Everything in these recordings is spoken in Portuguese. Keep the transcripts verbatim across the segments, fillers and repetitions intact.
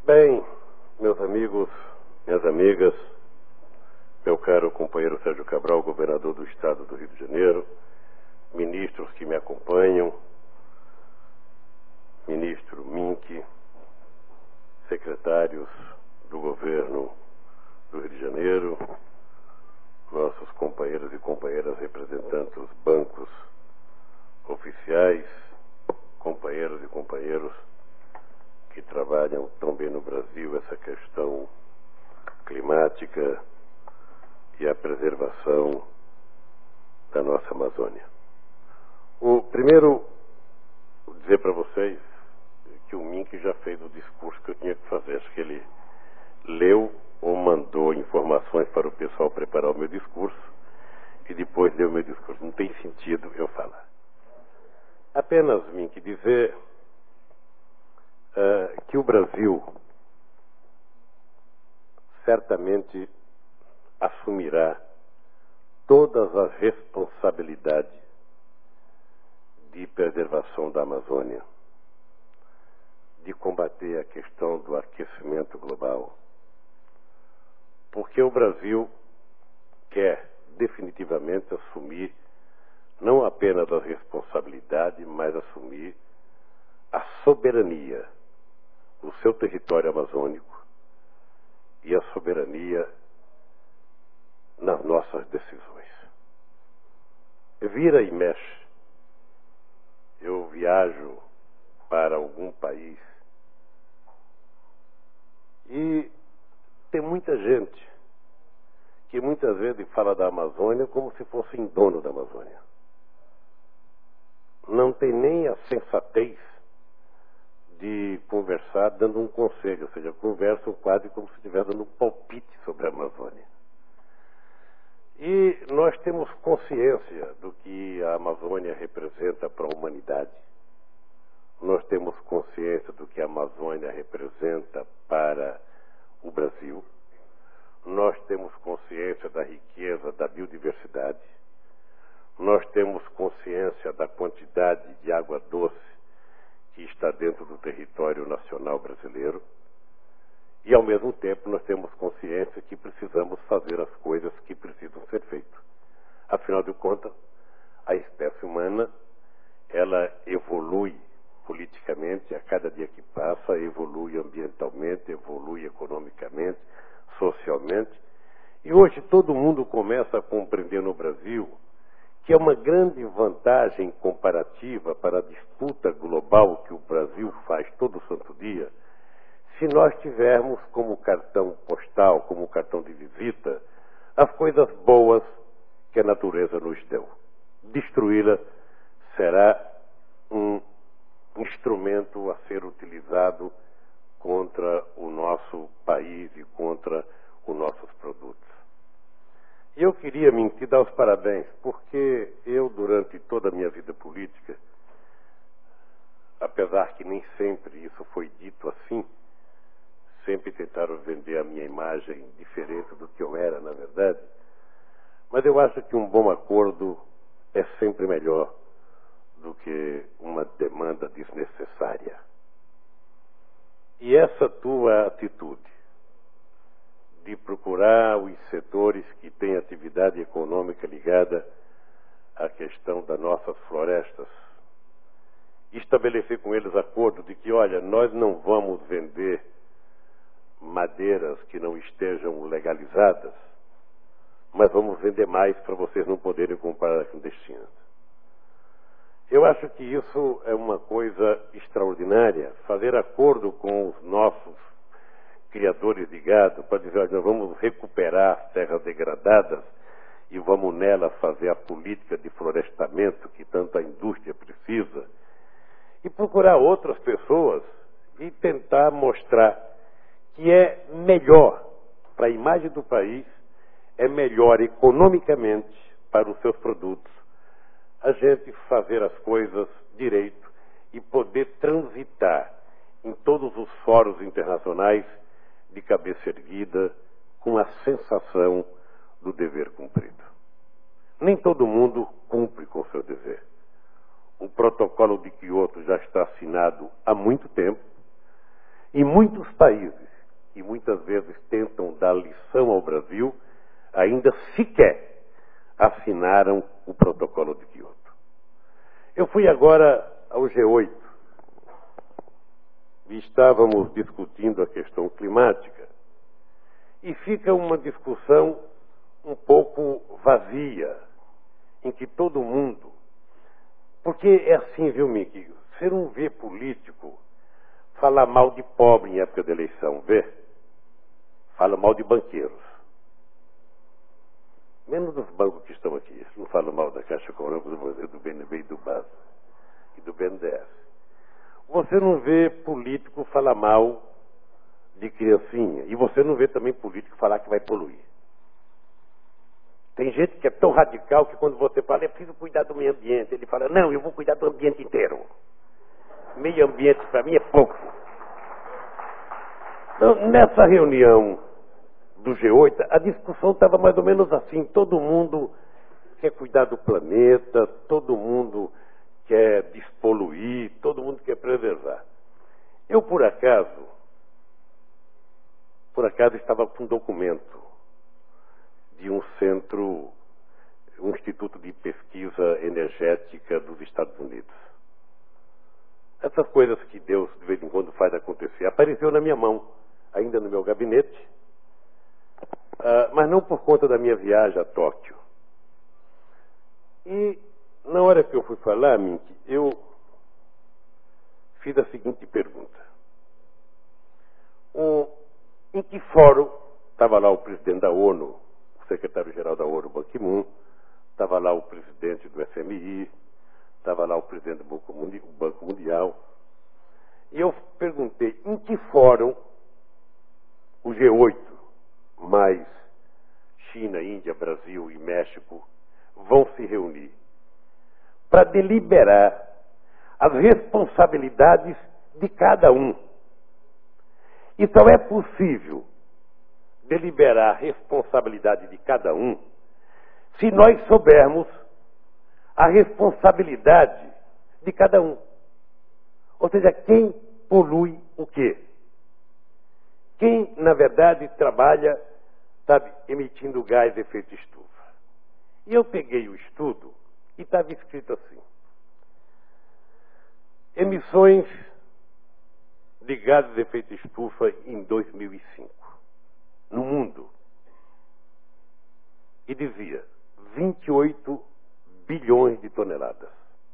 Bem, meus amigos, minhas amigas, meu caro companheiro Sérgio Cabral, governador do estado do Rio de Janeiro, ministros que me acompanham, ministro Mink, secretários do governo do Rio de Janeiro, nossos companheiros e companheiras representantes dos bancos oficiais, companheiros e companheiros que trabalham tão bem no Brasil essa questão climática e a preservação da nossa Amazônia. O primeiro, dizer para vocês que o Mink já fez o discurso que eu tinha que fazer. Acho que ele leu ou mandou informações para o pessoal preparar o meu discurso e depois leu o meu discurso. Não tem sentido eu falar. Apenas, Mink, dizer uh, que o Brasil certamente assumirá todas as responsabilidades de preservação da Amazônia, de combater a questão do aquecimento global, porque o Brasil quer definitivamente assumir não apenas a responsabilidade, mas assumir a soberania do seu território amazônico e a soberania nas nossas decisões. Vira e mexe, eu viajo para algum país e tem muita gente que muitas vezes fala da Amazônia como se fossem dono da Amazônia. Não tem nem a sensatez de conversar dando um conselho, ou seja, conversam quase como se estivesse dando um palpite sobre a Amazônia. E nós temos consciência do que a Amazônia representa para a humanidade. Nós temos consciência do que a Amazônia representa para o Brasil. Nós temos consciência da riqueza da biodiversidade. Nós temos consciência da quantidade de água doce que está dentro do território nacional brasileiro. E, ao mesmo tempo, nós temos consciência que precisamos fazer as coisas que precisam ser feitas. Afinal de contas, a espécie humana, ela evolui politicamente, a cada dia que passa, evolui ambientalmente, evolui economicamente, socialmente. E hoje todo mundo começa a compreender no Brasil que é uma grande vantagem comparativa para a disputa global que o Brasil faz todo santo dia, se nós tivermos como cartão postal, como cartão de visita, as coisas boas que a natureza nos deu. Destruí-la será um instrumento a ser utilizado contra o nosso país e contra os nossos produtos. E eu queria me te dar os parabéns, porque eu, durante toda a minha vida política, apesar que nem sempre isso foi dito assim, sempre tentaram vender a minha imagem diferente do que eu era, na verdade, mas eu acho que um bom acordo é sempre melhor do que uma demanda desnecessária. E essa tua atitude de procurar os setores que têm atividade econômica ligada à questão das nossas florestas, estabelecer com eles acordo de que, olha, nós não vamos vender madeiras que não estejam legalizadas, mas vamos vender mais para vocês não poderem comprar clandestinas. Eu acho que isso é uma coisa extraordinária, fazer acordo com os nossos criadores de gado para dizer, olha, nós vamos recuperar as terras degradadas e vamos nela fazer a política de florestamento que tanto a indústria precisa, e procurar outras pessoas e tentar mostrar que é melhor para a imagem do país, é melhor economicamente para os seus produtos, a gente fazer as coisas direito e poder transitar em todos os fóruns internacionais de cabeça erguida, com a sensação do dever cumprido. Nem todo mundo cumpre com o seu dever. O protocolo de Kyoto já está assinado há muito tempo, E muitos países, que muitas vezes tentam dar lição ao Brasil, ainda sequer assinaram o protocolo de Kyoto. Eu fui agora ao G oito e estávamos discutindo a questão climática e fica uma discussão um pouco vazia, em que todo mundo... Porque é assim, viu, Mickey? Você não vê político falar mal de pobre em época de eleição, vê? Fala mal de banqueiros. Menos dos bancos que estão aqui. Eles não falam mal da Caixa Econômica, do B N B e do B A S e do B N D E S. Você não vê político falar mal de criancinha. E você não vê também político falar que vai poluir. Tem gente que é tão radical que quando você fala, é preciso cuidar do meio ambiente, ele fala, não, eu vou cuidar do ambiente inteiro. Meio ambiente para mim é pouco. Então, nessa reunião do G oito, a discussão estava mais ou menos assim, todo mundo quer cuidar do planeta, todo mundo quer despoluir, todo mundo quer preservar. Eu, por acaso, por acaso estava com um documento de um centro, um instituto de pesquisa energética dos Estados Unidos. Essas coisas que Deus de vez em quando faz acontecer. Apareceu na minha mão, ainda no meu gabinete, uh, mas não por conta da minha viagem a Tóquio. E na hora que eu fui falar, Mink, eu fiz a seguinte pergunta. Um, em que fórum estava lá o presidente da ONU, o secretário-geral da ONU, Ban Ki-moon, estava lá o presidente do F M I, estava lá o presidente do Banco Mundial. E eu perguntei, em que fórum o G oito, mais China, Índia, Brasil e México, vão se reunir para deliberar as responsabilidades de cada um. E só é possível deliberar a responsabilidade de cada um se nós soubermos a responsabilidade de cada um. Ou seja, quem polui o quê? Quem, na verdade, trabalha, sabe, emitindo gás de efeito estufa. E eu peguei o estudo e estava escrito assim. Emissões de gases de efeito estufa em dois mil e cinco, no mundo. E dizia vinte e oito bilhões de toneladas.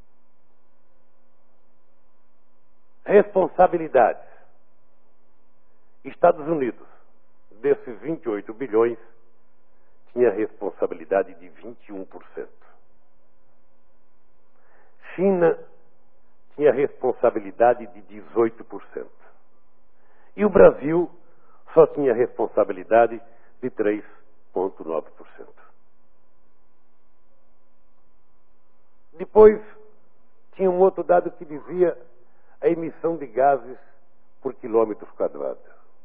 Responsabilidades. Estados Unidos, desses vinte e oito bilhões, tinha responsabilidade de vinte e um por cento. China tinha responsabilidade de dezoito por cento. E o Brasil só tinha responsabilidade de três vírgula nove por cento. Depois, tinha um outro dado que dizia a emissão de gases por quilômetros quadrados.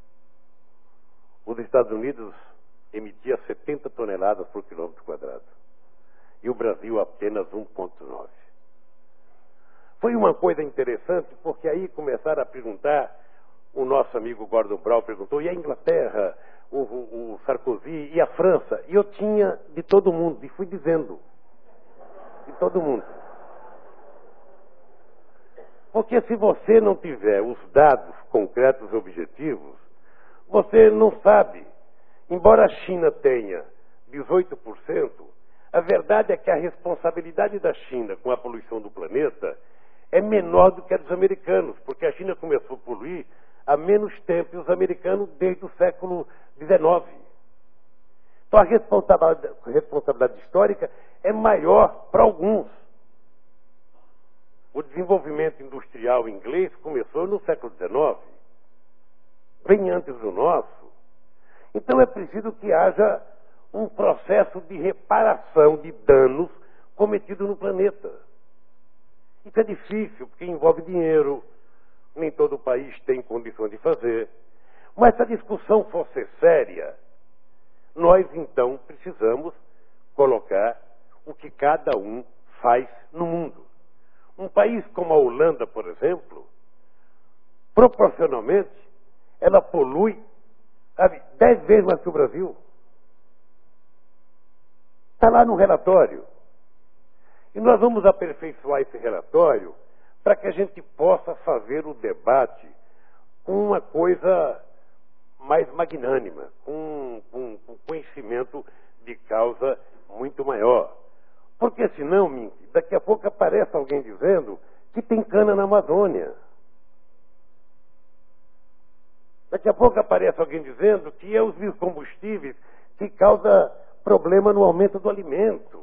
Os Estados Unidos emitia setenta toneladas por quilômetro quadrado. E o Brasil apenas um vírgula nove. Foi uma coisa interessante, porque aí começaram a perguntar, o nosso amigo Gordon Brown perguntou, e a Inglaterra, o, o, o Sarkozy, e a França? E eu tinha de todo mundo, e fui dizendo, de todo mundo. Porque se você não tiver os dados concretos e objetivos, você não sabe. Embora a China tenha dezoito por cento, a verdade é que a responsabilidade da China com a poluição do planeta é menor do que a dos americanos, porque a China começou a poluir há menos tempo e os americanos desde o século dezenove. Então a responsabilidade, a responsabilidade histórica é maior para alguns. O desenvolvimento industrial inglês começou no século dezenove, bem antes do nosso. Então é preciso que haja um processo de reparação de danos cometidos no planeta. Isso é difícil, porque envolve dinheiro, nem todo o país tem condições de fazer. Mas se a discussão for ser séria, nós então precisamos colocar o que cada um faz no mundo. Um país como a Holanda, por exemplo, proporcionalmente, ela polui, sabe, dez vezes mais que o Brasil. Está lá no relatório. E nós vamos aperfeiçoar esse relatório para que a gente possa fazer o debate com uma coisa mais magnânima, com, com, com conhecimento de causa muito maior. Porque senão, Mink, daqui a pouco aparece alguém dizendo que tem cana na Amazônia. Daqui a pouco aparece alguém dizendo que é os biocombustíveis que causam problema no aumento do alimento.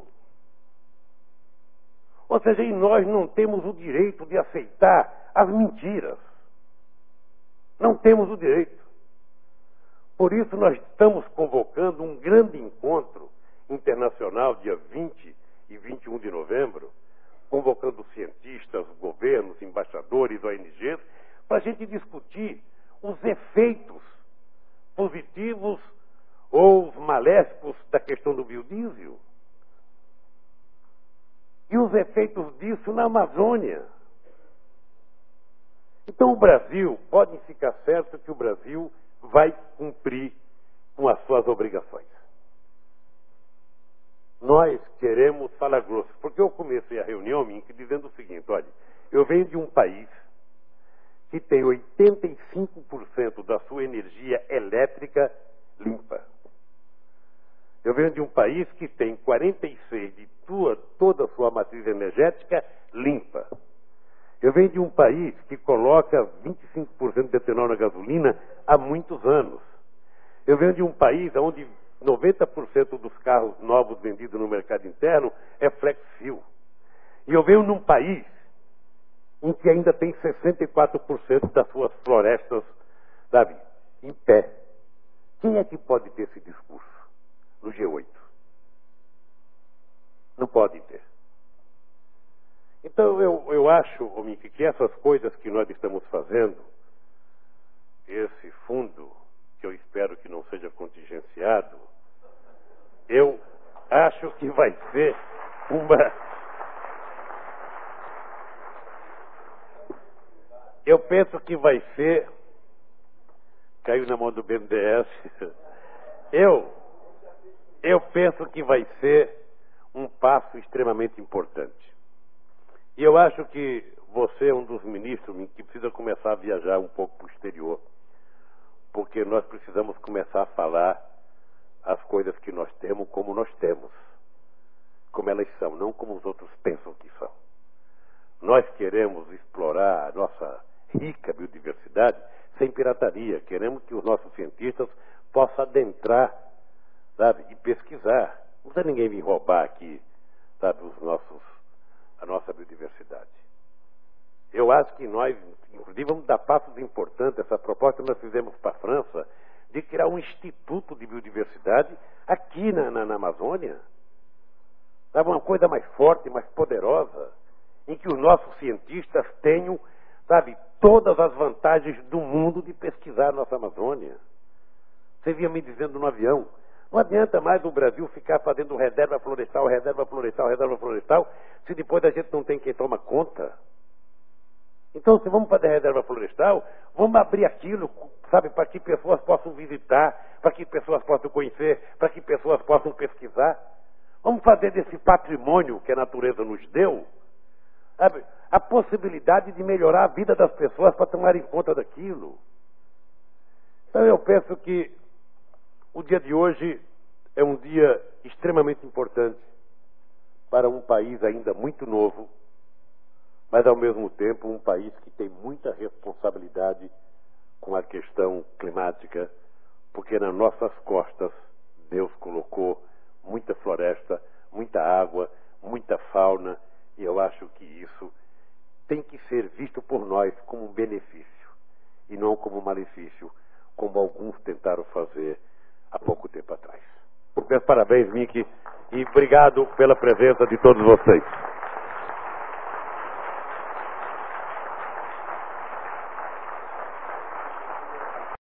Ou seja, e nós não temos o direito de aceitar as mentiras. Não temos o direito. Por isso nós estamos convocando um grande encontro internacional, dia vinte e vinte e um de novembro, convocando cientistas, governos, embaixadores, O N Gs, para a gente discutir os efeitos positivos ou os maléficos da questão do biodiesel. E os efeitos disso na Amazônia. Então o Brasil, podem ficar certo que o Brasil vai cumprir com as suas obrigações. Nós queremos falar grosso, porque eu comecei a reunião, Mink, dizendo o seguinte: olha, eu venho de um país que tem oitenta e cinco por cento da sua energia elétrica limpa. Eu venho de um país que tem quarenta e seis por cento de tua, toda a sua matriz energética limpa. Eu venho de um país que coloca vinte e cinco por cento de etanol na gasolina há muitos anos. Eu venho de um país onde noventa por cento dos carros novos vendidos no mercado interno é flex fuel. E eu venho num país em que ainda tem sessenta e quatro por cento das suas florestas, sabe, em pé. Quem é que pode ter esse discurso no G oito? Não pode ter. Então eu, eu acho, Mink, que essas coisas que nós estamos fazendo, esse fundo, que eu espero que não seja contingenciado, eu acho que vai ser uma... Eu penso que vai ser... Caiu na mão do B N D E S. Eu, eu penso que vai ser um passo extremamente importante. E eu acho que você é um dos ministros que precisa começar a viajar um pouco para o exterior. Porque nós precisamos começar a falar as coisas que nós temos como nós temos. Como elas são, não como os outros pensam que são. Nós queremos explorar a nossa rica biodiversidade sem pirataria. Queremos que os nossos cientistas possam adentrar, sabe, e pesquisar. Não precisa ninguém vir roubar aqui, sabe, os nossos, a nossa biodiversidade. Eu acho que nós, inclusive, vamos dar passos importantes. Essa proposta que nós fizemos para a França de criar um instituto de biodiversidade aqui na, na, na Amazônia. Sabe, uma coisa mais forte, mais poderosa, em que os nossos cientistas tenham, sabe, todas as vantagens do mundo de pesquisar a nossa Amazônia. Você vinha me dizendo no avião, não adianta mais o Brasil ficar fazendo reserva florestal, reserva florestal, reserva florestal, se depois a gente não tem quem toma conta. Então, se vamos fazer reserva florestal, vamos abrir aquilo, sabe, para que pessoas possam visitar, para que pessoas possam conhecer, para que pessoas possam pesquisar. Vamos fazer desse patrimônio que a natureza nos deu, sabe, a possibilidade de melhorar a vida das pessoas para tomarem conta daquilo. Então, eu penso que o dia de hoje é um dia extremamente importante para um país ainda muito novo, mas ao mesmo tempo um país que tem muita responsabilidade com a questão climática, porque nas nossas costas Deus colocou muita floresta, muita água, muita fauna, e eu acho que isso tem que ser visto por nós como um benefício e não como um malefício, como alguns tentaram fazer há pouco tempo atrás. Meus parabéns, Mink, e obrigado pela presença de todos vocês.